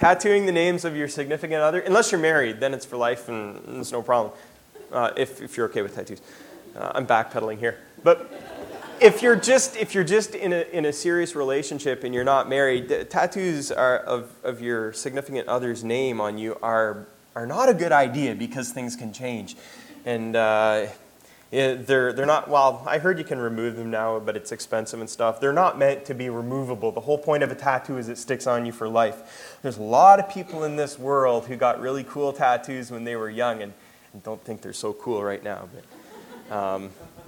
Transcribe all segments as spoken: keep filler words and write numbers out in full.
tattooing the names of your significant other, unless you're married, then it's for life and it's no problem, uh, if, if you're okay with tattoos. Uh, I'm backpedaling here. But if you're just if you're just in a in a serious relationship and you're not married, the tattoos are of, of your significant other's name on you are are not a good idea because things can change. And uh, Yeah, they're they're not, well, I heard you can remove them now, but it's expensive and stuff. They're not meant to be removable. The whole point of a tattoo is it sticks on you for life. There's a lot of people in this world who got really cool tattoos when they were young and, and don't think they're so cool right now. But um,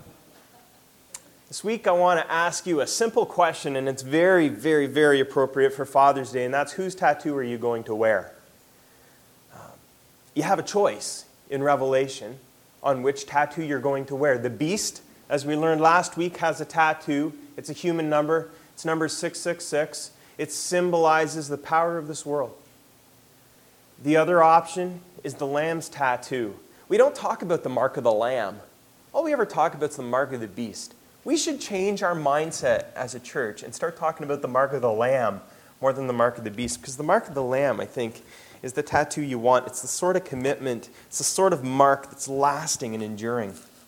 this week I want to ask you a simple question, and it's very, very, very appropriate for Father's Day, and that's, whose tattoo are you going to wear? Um, you have a choice in Revelation on which tattoo you're going to wear. The beast, as we learned last week, has a tattoo. It's a human number. It's number six six six. It symbolizes the power of this world. The other option is the lamb's tattoo. We don't talk about the mark of the lamb. All we ever talk about is the mark of the beast. We should change our mindset as a church and start talking about the mark of the lamb more than the mark of the beast, because the mark of the lamb, I think, is the tattoo you want. It's the sort of commitment, it's the sort of mark that's lasting and enduring.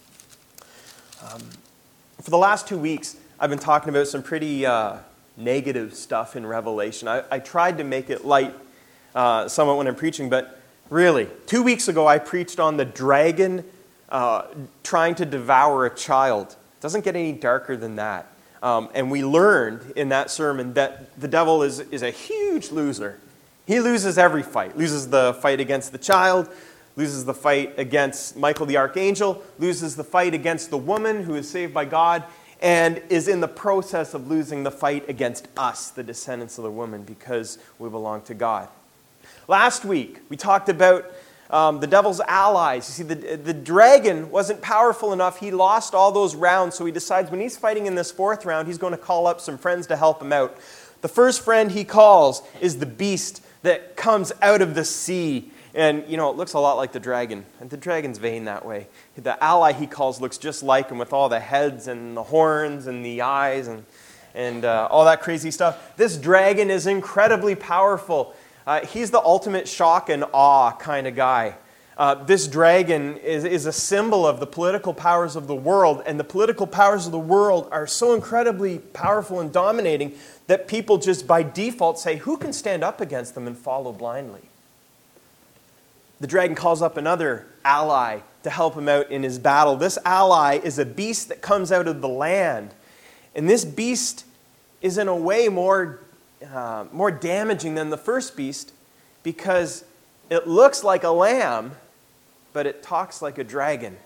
Um, for the last two weeks, I've been talking about some pretty uh, negative stuff in Revelation. I, I tried to make it light uh, somewhat when I'm preaching, but really, two weeks ago I preached on the dragon uh, trying to devour a child. It doesn't get any darker than that. Um, and we learned in that sermon that the devil is, is a huge loser. He loses every fight. Loses the fight against the child, loses the fight against Michael the archangel, loses the fight against the woman who is saved by God, and is in the process of losing the fight against us, the descendants of the woman, because we belong to God. Last week, we talked about um, the devil's allies. You see, the, the dragon wasn't powerful enough. He lost all those rounds, so he decides when he's fighting in this fourth round, he's going to call up some friends to help him out. The first friend he calls is the beast that comes out of the sea. And, you know, it looks a lot like the dragon. And the dragon's vain that way. The ally he calls looks just like him with all the heads and the horns and the eyes and, and uh, all that crazy stuff. This dragon is incredibly powerful. Uh, he's the ultimate shock and awe kind of guy. Uh, this dragon is, is a symbol of the political powers of the world, and the political powers of the world are so incredibly powerful and dominating that people just by default say, who can stand up against them, and follow blindly. The dragon calls up another ally to help him out in his battle. This ally is a beast that comes out of the land, and this beast is in a way more, uh, more damaging than the first beast because it looks like a lamb, but it talks like a dragon.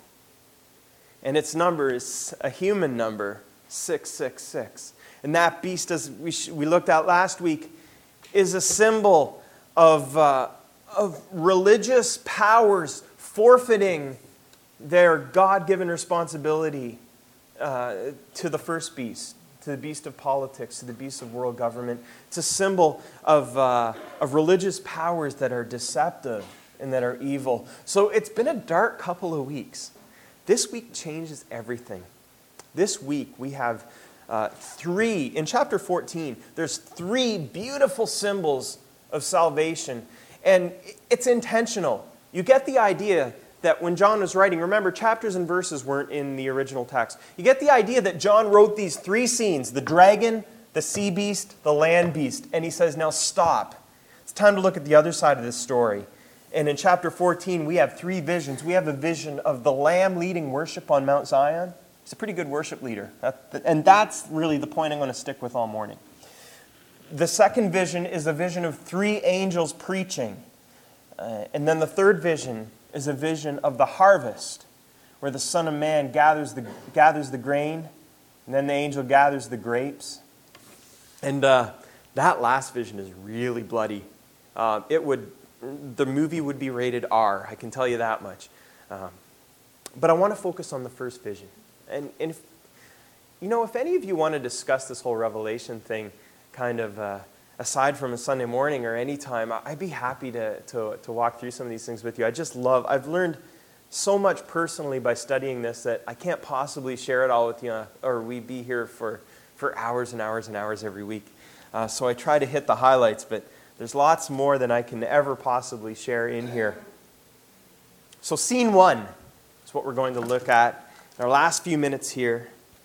And its number is a human number, six six six. And that beast, as we, sh- we looked at last week, is a symbol of, uh, of religious powers forfeiting their God-given responsibility uh, to the first beast, to the beast of politics, to the beast of world government. It's a symbol of, uh, of religious powers that are deceptive and that are evil. So it's been a dark couple of weeks. This week changes everything. This week we have uh, three, in chapter fourteen, there's three beautiful symbols of salvation. And it's intentional. You get the idea that when John was writing, remember, chapters and verses weren't in the original text. You get the idea that John wrote these three scenes, the dragon, the sea beast, the land beast. And he says, now stop. It's time to look at the other side of this story. And in chapter fourteen, we have three visions. We have a vision of the Lamb leading worship on Mount Zion. He's a pretty good worship leader. And that's really the point I'm going to stick with all morning. The second vision is a vision of three angels preaching. Uh, and then the third vision is a vision of the harvest, where the Son of Man gathers the, gathers the grain, and then the angel gathers the grapes. And uh, that last vision is really bloody. Uh, it would... The movie would be rated R, I can tell you that much. Um, but I want to focus on the first vision. And, and if, you know, if any of you want to discuss this whole Revelation thing, kind of uh, aside from a Sunday morning or any time, I'd be happy to, to, to walk through some of these things with you. I just love, I've learned so much personally by studying this that I can't possibly share it all with you, or we'd be here for, for hours and hours and hours every week. Uh, so I try to hit the highlights, but There's lots more than I can ever possibly share in here. So scene one is what we're going to look at in our last few minutes here.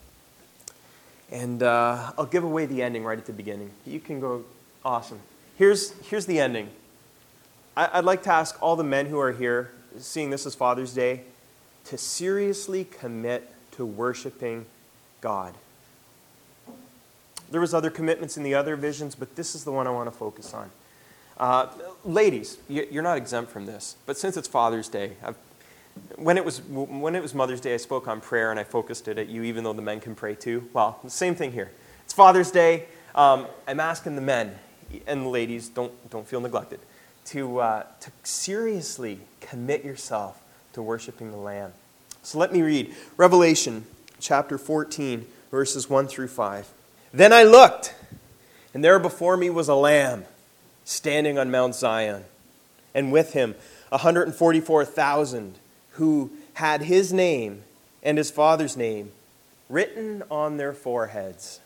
And uh, I'll give away the ending right at the beginning. You can go, awesome. Here's, here's the ending. I, I'd like to ask all the men who are here, seeing this as Father's Day, to seriously commit to worshiping God. There was other commitments in the other visions, but this is the one I want to focus on. Uh, ladies, you're not exempt from this, but since it's Father's Day, I've, when it was when it was Mother's Day, I spoke on prayer and I focused it at you, even though the men can pray too. Well, the same thing here. It's Father's Day. Um, I'm asking the men and the ladies, don't don't feel neglected, to uh, to seriously commit yourself to worshiping the Lamb. So let me read Revelation chapter fourteen, verses one through five. Then I looked, and there before me was a Lamb, standing on Mount Zion, and with him one hundred forty-four thousand who had his name and his father's name written on their foreheads.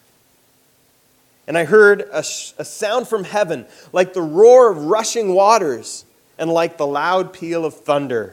And I heard a, sh- a sound from heaven like the roar of rushing waters and like the loud peal of thunder.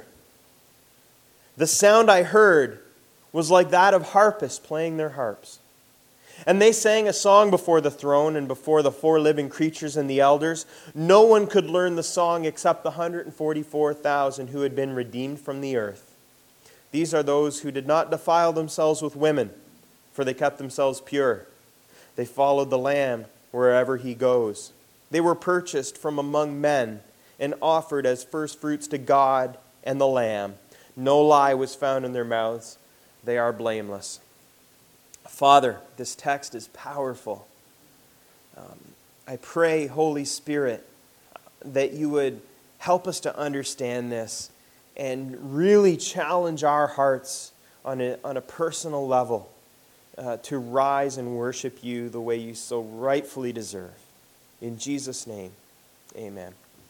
The sound I heard was like that of harpists playing their harps. And they sang a song before the throne and before the four living creatures and the elders. No one could learn the song except the one hundred forty-four thousand who had been redeemed from the earth. These are those who did not defile themselves with women, for they kept themselves pure. They followed the Lamb wherever he goes. They were purchased from among men and offered as firstfruits to God and the Lamb. No lie was found in their mouths. They are blameless. Father, this text is powerful. Um, I pray, Holy Spirit, that you would help us to understand this and really challenge our hearts on a, on a personal level uh, to rise and worship you the way you so rightfully deserve. In Jesus' name, amen.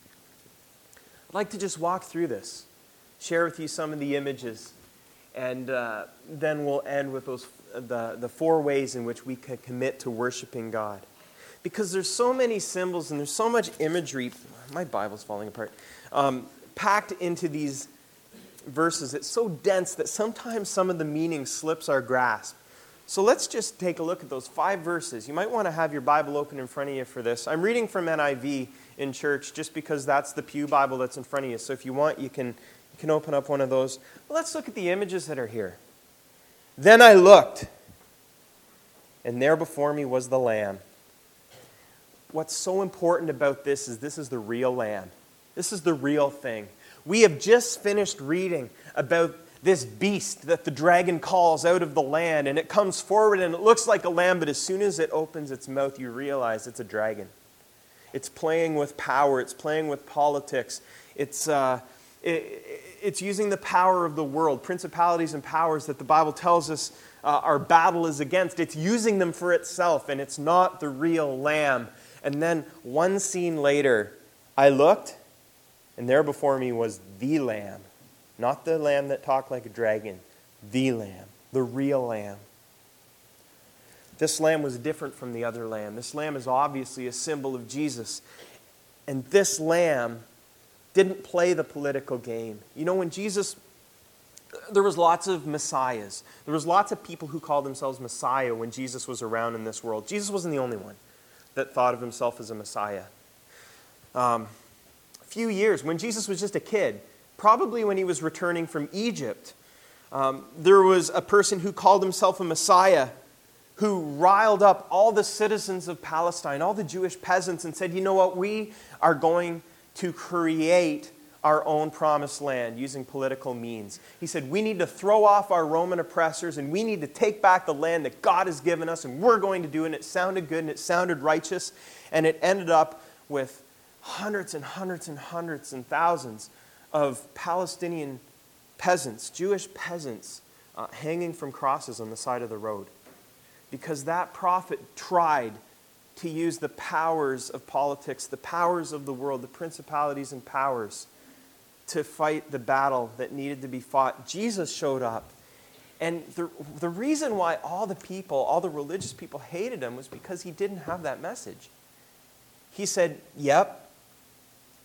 I'd like to just walk through this, share with you some of the images, and uh, then we'll end with those the, the four ways in which we can commit to worshiping God. Because there's so many symbols and there's so much imagery, my Bible's falling apart, um, packed into these verses. It's so dense that sometimes some of the meaning slips our grasp. So let's just take a look at those five verses. You might want to have your Bible open in front of you for this. I'm reading from N I V in church just because that's the Pew Bible that's in front of you. So if you want, you can, you can open up one of those. Well, let's look at the images that are here. Then I looked, and there before me was the Lamb. What's so important about this is this is the real Lamb. This is the real thing. We have just finished reading about this beast that the dragon calls out of the land, and it comes forward and it looks like a lamb, but as soon as it opens its mouth, you realize it's a dragon. It's playing with power. It's playing with politics. It's uh, it, it's using the power of the world, principalities and powers that the Bible tells us uh, our battle is against. It's using them for itself, and it's not the real Lamb. And then one scene later, I looked, and there before me was the Lamb. Not the Lamb that talked like a dragon. The Lamb. The real Lamb. This Lamb was different from the other Lamb. This Lamb is obviously a symbol of Jesus. And this Lamb didn't play the political game. You know, when Jesus... There was lots of messiahs. There was lots of people who called themselves Messiah when Jesus was around in this world. Jesus wasn't the only one that thought of himself as a Messiah. Um, a few years, when Jesus was just a kid, probably when he was returning from Egypt, um, there was a person who called himself a Messiah who riled up all the citizens of Palestine, all the Jewish peasants, and said, you know what, we are going to create our own promised land using political means. He said, we need to throw off our Roman oppressors and we need to take back the land that God has given us, and we're going to do it. And it sounded good and it sounded righteous, and it ended up with hundreds and hundreds and hundreds and thousands of Palestinian peasants, Jewish peasants, uh, hanging from crosses on the side of the road. Because that prophet tried to use the powers of politics, the powers of the world, the principalities and powers, to fight the battle that needed to be fought. Jesus showed up. And the, the reason why all the people, all the religious people hated him was because he didn't have that message. He said, yep,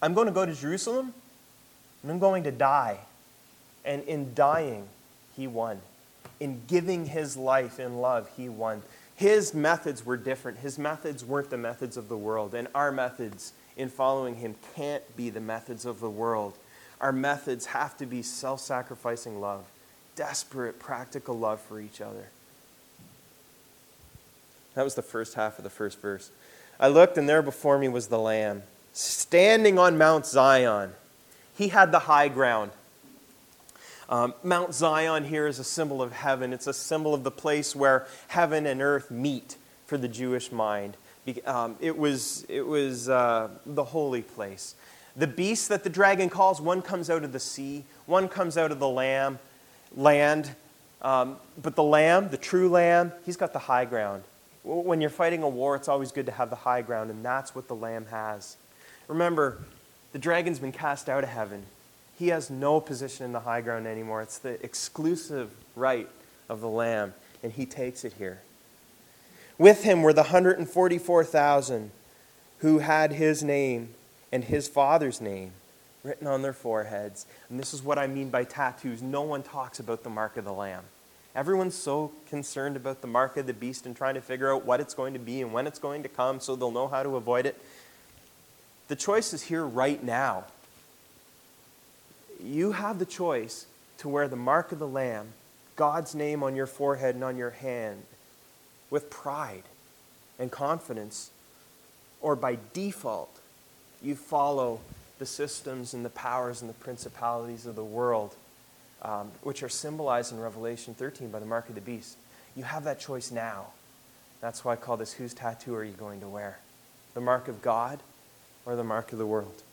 I'm going to go to Jerusalem, and I'm going to die. And in dying, he won. In giving his life in love, he won. His methods were different. His methods weren't the methods of the world. And our methods in following him can't be the methods of the world. Our methods have to be self-sacrificing love, desperate, practical love for each other. That was the first half of the first verse. I looked, and there before me was the Lamb, standing on Mount Zion. He had the high ground. Um, Mount Zion here is a symbol of heaven. It's a symbol of the place where heaven and earth meet for the Jewish mind. Be, um, it was, it was uh, the holy place. The beast that the dragon calls, one comes out of the sea, one comes out of the lamb, land. Um, but the lamb, the true lamb, he's got the high ground. When you're fighting a war, it's always good to have the high ground, and that's what the lamb has. Remember, the dragon's been cast out of heaven. He has no position in the high ground anymore. It's the exclusive right of the Lamb, and he takes it here. With him were the one hundred forty-four thousand who had his name and his Father's name written on their foreheads. And this is what I mean by tattoos. No one talks about the mark of the Lamb. Everyone's so concerned about the mark of the beast and trying to figure out what it's going to be and when it's going to come so they'll know how to avoid it. The choice is here right now. You have the choice to wear the mark of the Lamb, God's name on your forehead and on your hand, with pride and confidence, or by default, you follow the systems and the powers and the principalities of the world, um, which are symbolized in Revelation thirteen by the mark of the beast. You have that choice now. That's why I call this, whose tattoo are you going to wear? The mark of God or the mark of the world?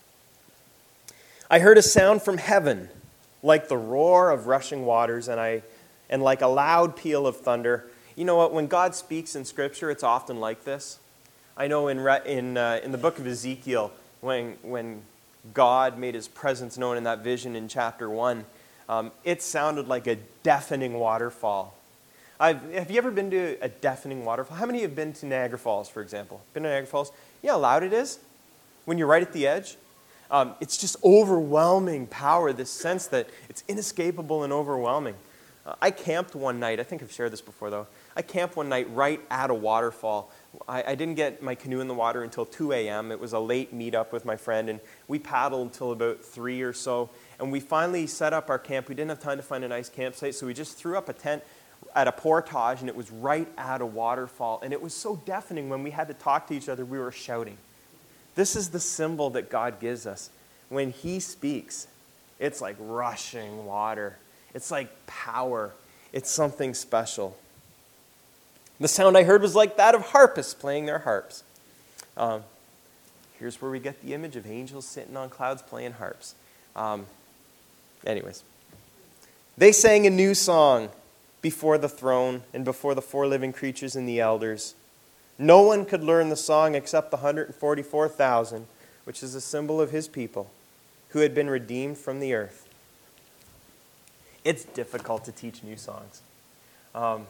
I heard a sound from heaven, like the roar of rushing waters, and I, and like a loud peal of thunder. You know what? When God speaks in Scripture, it's often like this. I know in in uh, in the book of Ezekiel, when when God made His presence known in that vision in chapter one, um, it sounded like a deafening waterfall. I've, have you ever been to a deafening waterfall? How many have been to Niagara Falls, for example? Been to Niagara Falls? You know how loud it is when you're right at the edge? Um, it's just overwhelming power, this sense that it's inescapable and overwhelming. Uh, I camped one night. I think I've shared this before, though. I camped one night right at a waterfall. I, I didn't get my canoe in the water until two a.m. It was a late meetup with my friend, and we paddled until about three or so. And we finally set up our camp. We didn't have time to find a nice campsite, so we just threw up a tent at a portage, and it was right at a waterfall. And it was so deafening when we had to talk to each other, we were shouting. This is the symbol that God gives us. When He speaks, it's like rushing water. It's like power. It's something special. The sound I heard was like that of harpists playing their harps. Um, here's where we get the image of angels sitting on clouds playing harps. Um, anyways. They sang a new song before the throne and before the four living creatures and the elders. No one could learn the song except the one hundred forty-four thousand, which is a symbol of His people, who had been redeemed from the earth. It's difficult to teach new songs. Um,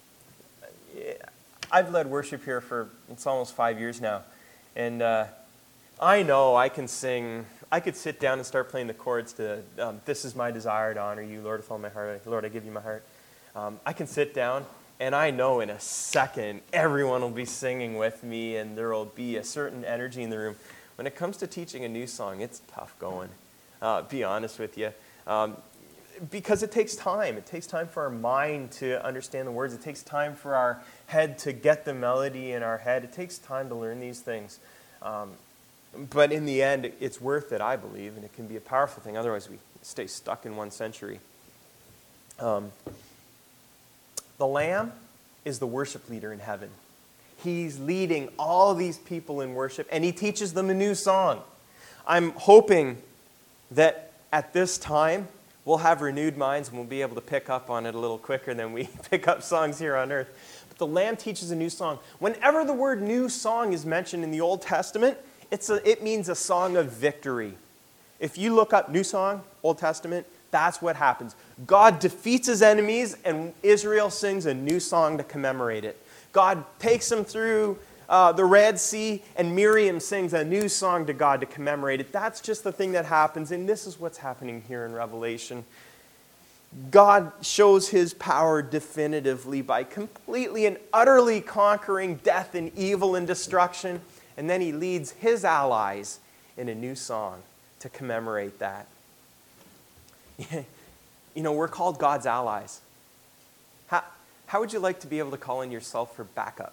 I've led worship here for, it's almost five years now. And uh, I know I can sing, I could sit down and start playing the chords to, um, this is my desire to honor you, Lord, with all my heart. Lord, I give you my heart. Um, I can sit down, and I know in a second everyone will be singing with me, and there will be a certain energy in the room. When it comes to teaching a new song, it's tough going, uh, be honest with you. Um, because it takes time. It takes time for our mind to understand the words. It takes time for our head to get the melody in our head. It takes time to learn these things. Um, but in the end, it's worth it, I believe, and it can be a powerful thing. Otherwise, we stay stuck in one century. Um, the Lamb is the worship leader in heaven. He's leading all these people in worship, and He teaches them a new song. I'm hoping that at this time, we'll have renewed minds and we'll be able to pick up on it a little quicker than we pick up songs here on earth. But the Lamb teaches a new song. Whenever the word new song is mentioned in the Old Testament, it's a, it means a song of victory. If you look up new song, Old Testament, that's what happens. God defeats His enemies, and Israel sings a new song to commemorate it. God takes them through uh, the Red Sea and Miriam sings a new song to God to commemorate it. That's just the thing that happens, and this is what's happening here in Revelation. God shows his power definitively by completely and utterly conquering death and evil and destruction, and then he leads his allies in a new song to commemorate that. You know, we're called God's allies. How, how would you like to be able to call in yourself for backup?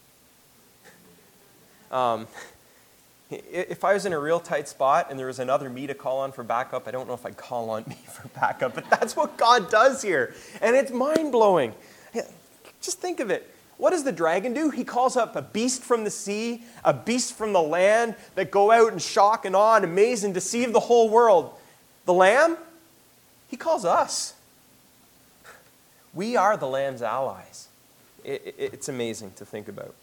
Um, if I was in a real tight spot and there was another me to call on for backup, I don't know if I'd call on me for backup, but that's what God does here. And it's mind-blowing. Just think of it. What does the dragon do? He calls up a beast from the sea, a beast from the land that go out and shock and awe and amaze and deceive the whole world. The lamb? He calls us. We are the lamb's allies. It, it, it's amazing to think about.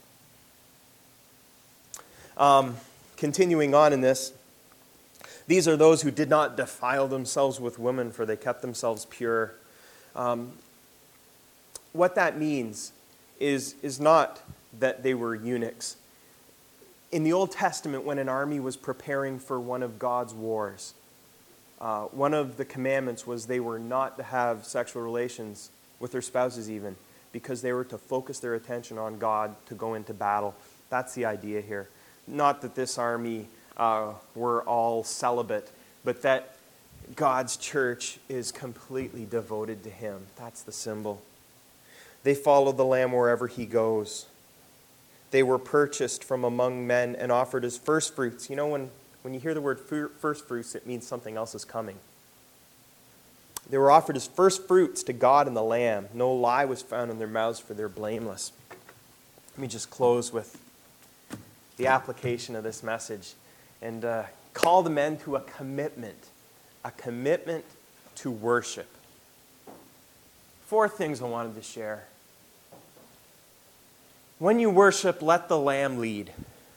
Um, continuing on in this, these are those who did not defile themselves with women, for they kept themselves pure. Um, what that means is, is not that they were eunuchs. In the Old Testament, when an army was preparing for one of God's wars, uh, one of the commandments was they were not to have sexual relations with their spouses even, because they were to focus their attention on God to go into battle. That's the idea here. Not that this army uh, were all celibate, but that God's church is completely devoted to him. That's the symbol. They follow the Lamb wherever he goes. They were purchased from among men and offered as first fruits. You know, when, when you hear the word first fruits, it means something else is coming. They were offered as first fruits to God and the Lamb. No lie was found in their mouths, for they're blameless. Let me just close with the application of this message and uh, call the men to a commitment, a commitment to worship. Four things I wanted to share. When you worship, let the Lamb lead.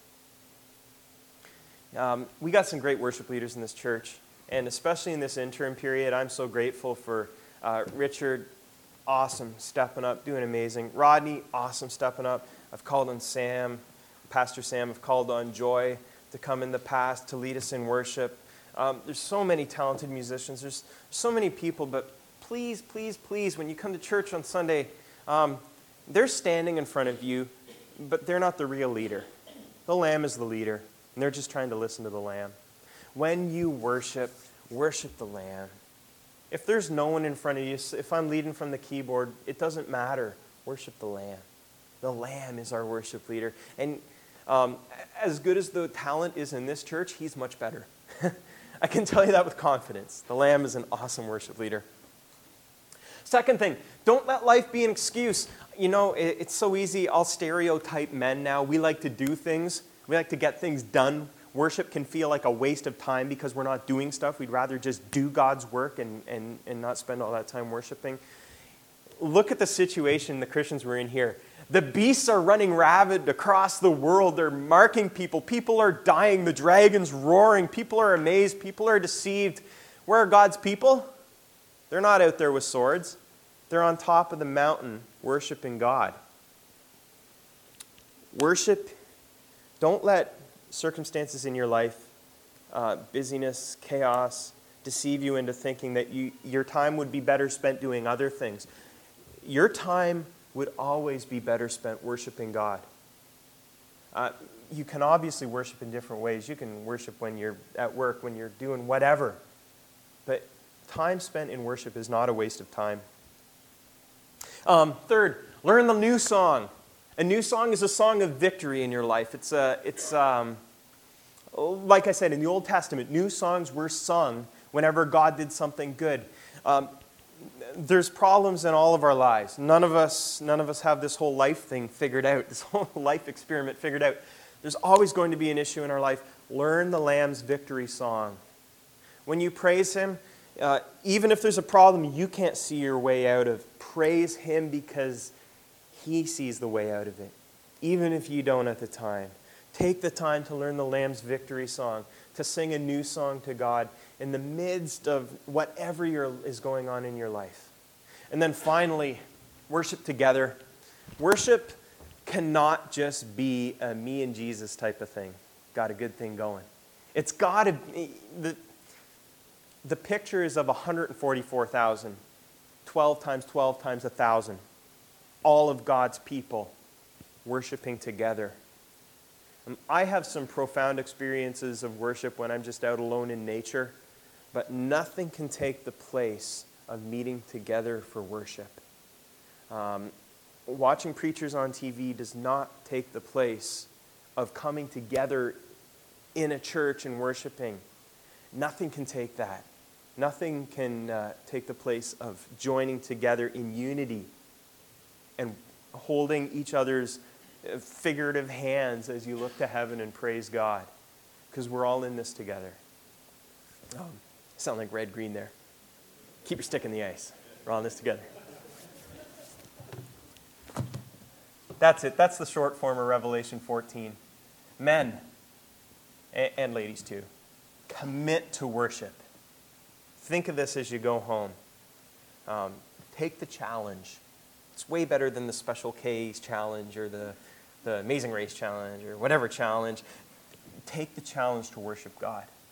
Um, we got some great worship leaders in this church, and especially in this interim period, I'm so grateful for uh, Richard, awesome, stepping up, doing amazing. Rodney, awesome, stepping up. I've called on Sam, Pastor Sam. I've called on Joy to come in the past to lead us in worship. Um, there's so many talented musicians. There's so many people, but please, please, please, when you come to church on Sunday, um, they're standing in front of you, but they're not the real leader. The Lamb is the leader, and they're just trying to listen to the Lamb. When you worship, worship the Lamb. If there's no one in front of you, if I'm leading from the keyboard, it doesn't matter. Worship the Lamb. The Lamb is our worship leader. And um, as good as the talent is in this church, he's much better. I can tell you that with confidence. The Lamb is an awesome worship leader. Second thing, don't let life be an excuse. You know, it, it's so easy. I'll stereotype men now. We like to do things. We like to get things done. Worship can feel like a waste of time because we're not doing stuff. We'd rather just do God's work and, and, and not spend all that time worshiping. Look at the situation the Christians were in here. The beasts are running rabid across the world. They're marking people. People are dying. The dragon's roaring. People are amazed. People are deceived. Where are God's people? They're not out there with swords. They're on top of the mountain worshiping God. Worship. Don't let circumstances in your life, uh, busyness, chaos, deceive you into thinking that you, your time would be better spent doing other things. Your time would always be better spent worshiping God. Uh, you can obviously worship in different ways. You can worship when you're at work, when you're doing whatever. But time spent in worship is not a waste of time. Um, third, learn the new song. A new song is a song of victory in your life. It's, a, it's um, like I said, in the Old Testament, new songs were sung whenever God did something good. Um, there's problems in all of our lives. None of us, none of us have this whole life thing figured out, this whole life experiment figured out. There's always going to be an issue in our life. Learn the Lamb's victory song. When you praise Him, uh, even if there's a problem you can't see your way out of, praise Him because He sees the way out of it, even if you don't at the time. Take the time to learn the Lamb's victory song, to sing a new song to God in the midst of whatever is going on in your life. And then finally, worship together. Worship cannot just be a me and Jesus type of thing. Got a good thing going. It's got to be, the, the picture is of one hundred forty-four thousand, twelve times twelve times one thousand, all of God's people worshiping together. Um, I have some profound experiences of worship when I'm just out alone in nature, but nothing can take the place of meeting together for worship. Um, watching preachers on T V does not take the place of coming together in a church and worshiping. Nothing can take that. Nothing can uh, take the place of joining together in unity and holding each other's figurative hands as you look to heaven and praise God, because we're all in this together. Um, sound like red, green there. Keep your stick in the ice. We're all in this together. That's it. That's the short form of Revelation fourteen. Men, and, and ladies too, commit to worship. Think of this as you go home. Um, take the challenge. It's way better than the Special K's challenge or the, the Amazing Race challenge or whatever challenge. Take the challenge to worship God.